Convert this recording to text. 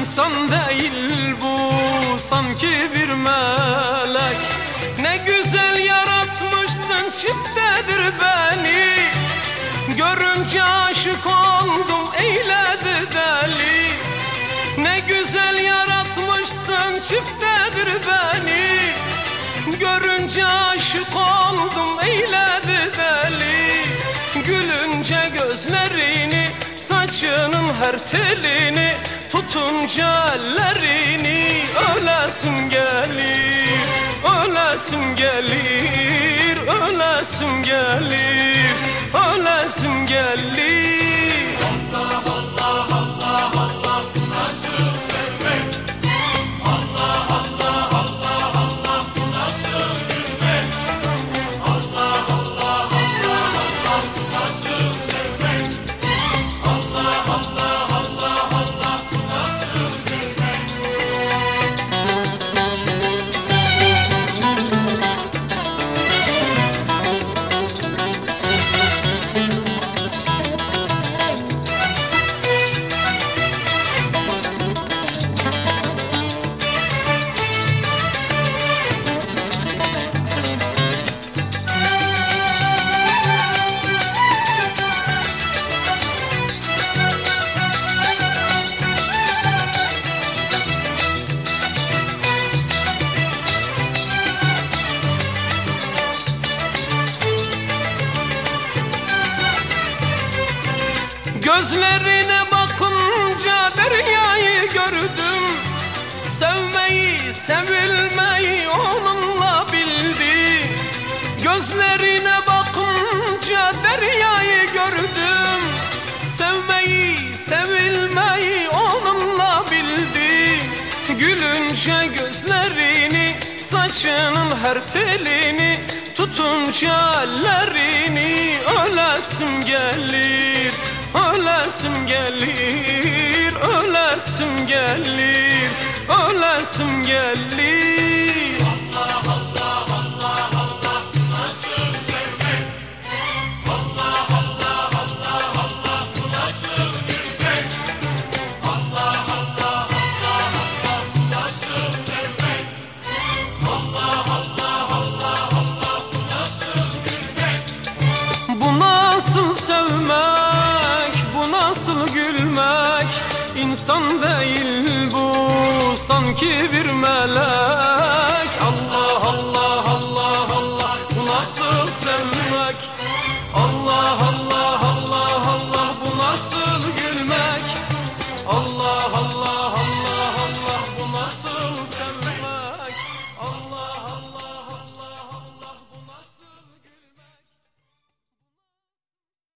insan değil bu, sanki bir melek. Ne güzel yaratmışsın, çiftedir beni. Görünce aşık oldum, eyledi deli. Ne güzel yaratmışsın, çiftedir beni. Görünce aşık oldum, eyledi deli. Gülünce gözlerini, saçının her telini, tutunca ellerini, ölesim gelir, ölesim gelir, ölesim gelir, ölesim gelir. Allah Allah Allah Allah, nasıl sevmek? Allah Allah Allah Allah, nasıl gülmek? Allah Allah Allah Allah, nasıl sevmek? Allah Allah Allah Allah, nasıl gülmek? Gözlerine bakınca deryayı gördüm. Sevmeyi, sevilmeyi onunla bildi. Gözlerine bakınca deryayı gördüm. Sevmeyi, sevilmeyi onunla bildi. Gülünce gözlerini, saçının her telini, tutunca ellerini, ölesim gelir, ölesim gelir, ölesim gelir, ölesim gelir. Allah Allah Allah Allah, nasıl sevmek? Allah Allah Allah Allah, nasıl gülmek? Allah Allah Allah Allah, nasıl sevmek? Allah Allah Allah Allah, nasıl gülmek? Bu nasıl sevmek, bu nasıl gülmek? İnsan değil bu, sanki bir melek. Allah Allah Allah Allah, bu nasıl sevmek? Allah Allah